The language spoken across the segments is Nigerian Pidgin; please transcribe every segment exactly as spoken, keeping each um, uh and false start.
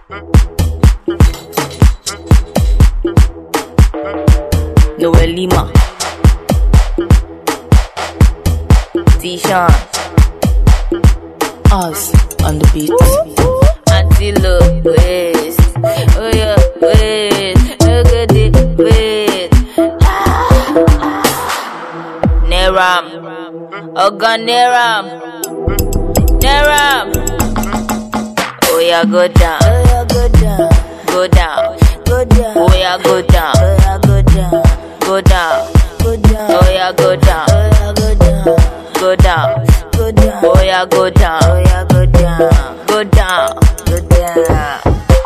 Noel Lima, T-Sean, us on the beat. Auntie look waist, oh yeah, waist, look at it, waist. Neram, Oga Neram, Neram. Oh yeah, go down, go down, go down, go down. Oh yeah, go down, go down, go down, go down. Oh yeah, go down, go down, go down. Oh yeah, go down, oh yeah, go down, go down, go down.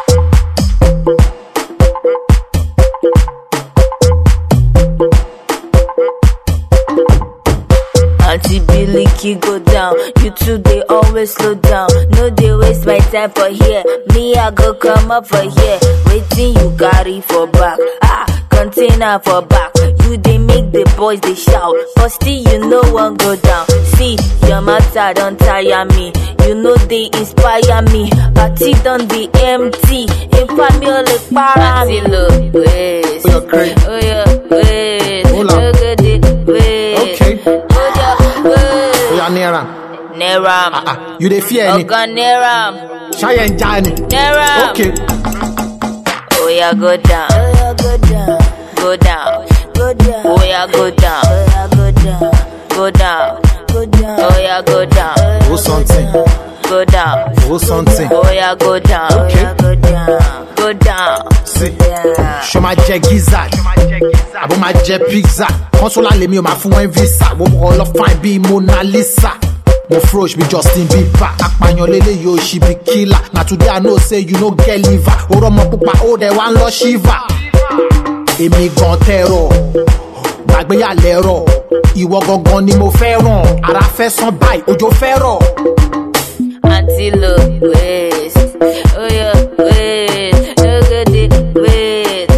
Auntie Billy Key go down. You two they always slow down. No they waste my time for here. Me I go come up for here. Waiting you carry for back. Ah, container for back. You they make the boys they shout. But still you know one go down. See your matter don't tire me. You know they inspire me. Party done the empty. In family para me. Look waste. Oh, okay. Oh yeah, waste. Hold on. Look at it, waste. Okay. Oh yeah, Neram. Neram. Ah, ah. You dey fear any? Oga Neram. Shy and Johnny. Neram. Okay. Oh yeah, go down. Oh yeah, go down. Go down. Go down. Oh yeah, go down. Oh yeah, go down. Go down. Go down. Oh yeah, go down. Oh something. Go down. Oh something. Oh yeah, go down. Okay. Oh yeah, go down. Go down. See. Yeah. Show my jet gizzard. Abo my jet pizza. Consola le mi o ma fún wọn visa. Wo mo lọ fine bí Mona Lisa. Mo frosh be Justin Bieber. Apanyan lele yo she be killer. Na today I know say you no get liver. Oro mo pupa o de wan lọ shiva. Èmi gan terror. Gbàgbé ya lẹ́rọ̀. Ìwọ gangan ni mo fẹ́ràn. Ara fẹ́ sán báyìí, òjò fẹ́ rọ̀. Auntie look waist. Oh yeah, waist. Look at it, waist.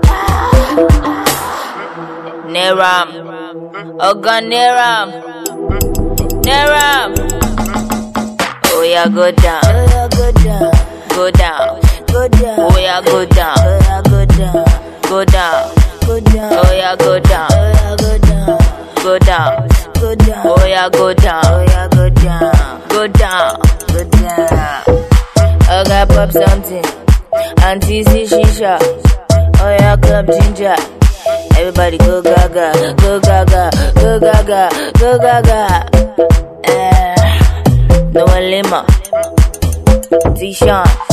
Neram. Oga Neram. Neram. Oh yeah, go down. Oh yeah, go down. Go down. Go down. Oh yeah, go down. Oh yeah, go down. Go down. Go down. Oh yeah, go down. Oh yeah, go down. Go down. Go down. Oh yeah, go down. Oh yeah, go down. Go down. Go down. I got pop something. Auntie see shisha. Oh yeah, club ginger. Everybody go gaga, go gaga, go gaga, go gaga. Eh, Noel Lima, T-Sean.